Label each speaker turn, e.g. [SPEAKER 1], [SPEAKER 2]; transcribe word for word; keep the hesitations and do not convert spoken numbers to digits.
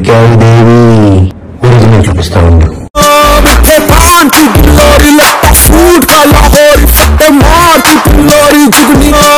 [SPEAKER 1] దొరికాయి దేవి ఒరిజినల్ చూపిస్తా ఉండు.
[SPEAKER 2] सूट का लाहौरी फटे मार की पिल्लोरी जुगनी